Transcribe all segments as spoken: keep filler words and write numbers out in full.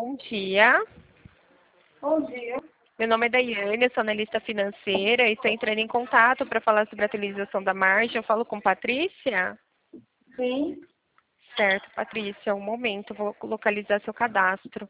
Bom dia. Bom dia. Meu nome é Daiane, eu sou analista financeira e estou entrando em contato para falar sobre a atualização da margem. Eu falo com Patrícia? Sim. Certo, Patrícia, um momento, eu vou localizar seu cadastro.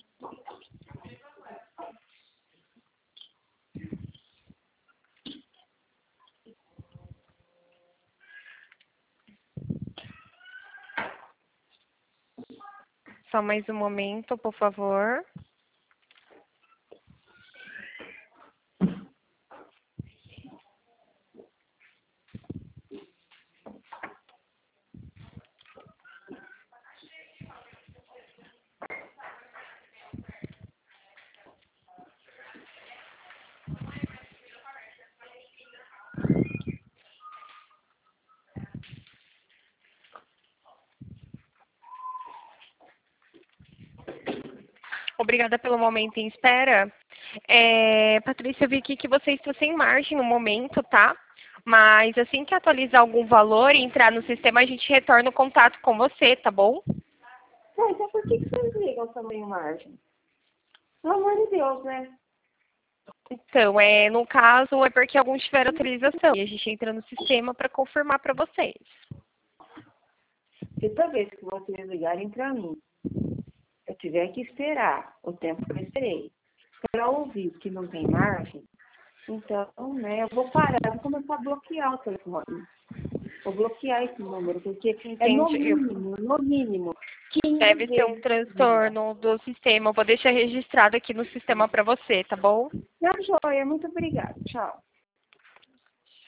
Só mais um momento, por favor. Obrigada pelo momento em espera. É, Patrícia, eu vi aqui que você está sem margem no momento, tá? Mas assim que atualizar algum valor e entrar no sistema, a gente retorna o contato com você, tá bom? Tá, então por que, que vocês ligam também margem? Pelo amor de Deus, né? Então, é, no caso, é porque alguns tiveram atualização e a gente entra no sistema para confirmar para vocês. Se toda vez que vocês ligarem para mim, eu tiver que esperar o tempo que eu esperei para ouvir que não tem margem, então, né, eu vou parar, vou começar a bloquear o telefone. Vou bloquear esse número, porque é no Entendi. mínimo, no mínimo, quinze Deve ser um vezes. transtorno do sistema. Eu vou deixar registrado aqui no sistema para você, tá bom? Tá joia, muito obrigada. Tchau.